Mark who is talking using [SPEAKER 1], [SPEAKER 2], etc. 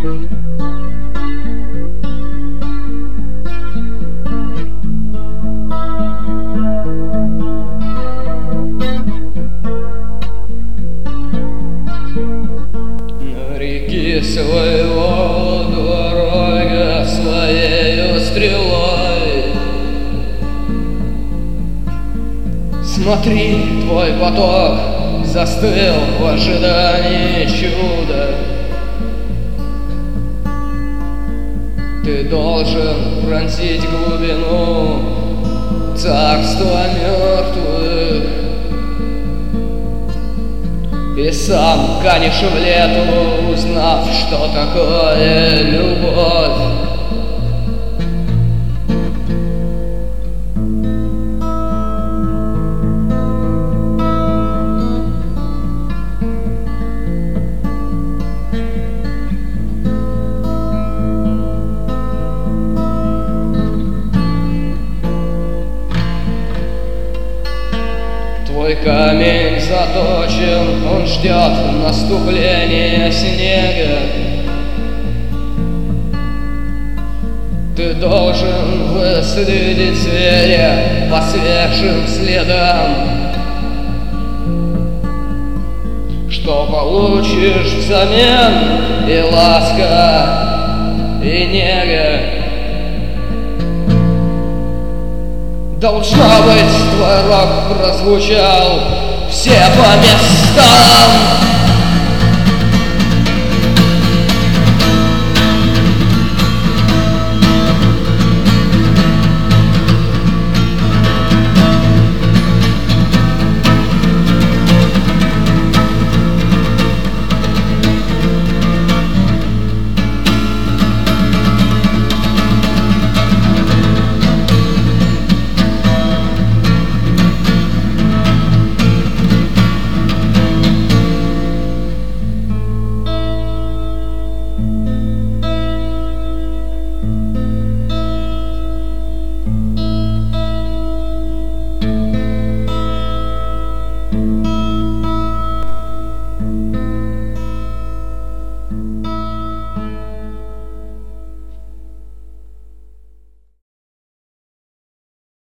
[SPEAKER 1] Своего дорога своею стрелой. Смотри, твой поток застыл в ожидании чуда. Ты должен пронзить глубину царства мертвых, и сам канешь в лету, узнав, что такое любовь. Твой камень заточен, он ждет наступления снега. Ты должен выследить зверя по свежим следам. Что получишь взамен? И ласка, и нега. Должно быть, твой рок прозвучал все по местам.